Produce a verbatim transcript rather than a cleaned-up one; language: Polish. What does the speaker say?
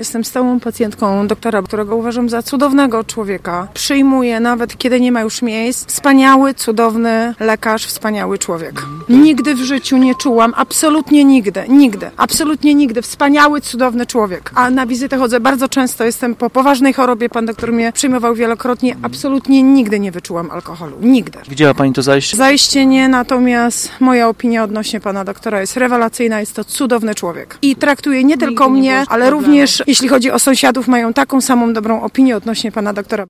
Jestem stałą pacjentką doktora, którego uważam za cudownego człowieka. Przyjmuję nawet, kiedy nie ma już miejsc. Wspaniały, cudowny lekarz, wspaniały człowiek. Nigdy w życiu nie czułam, absolutnie nigdy, nigdy, absolutnie nigdy. Wspaniały, cudowny człowiek. A na wizytę chodzę bardzo często, jestem po poważnej chorobie, pan doktor mnie przyjmował wielokrotnie. Absolutnie nigdy nie wyczułam alkoholu. Nigdy. Widziała pani to zajście? Zajście nie, natomiast moja opinia odnośnie pana doktora jest rewelacyjna, jest to cudowny człowiek. I traktuje nie tylko mnie, ale również, jeśli chodzi o sąsiadów, mają taką samą dobrą opinię odnośnie pana doktora.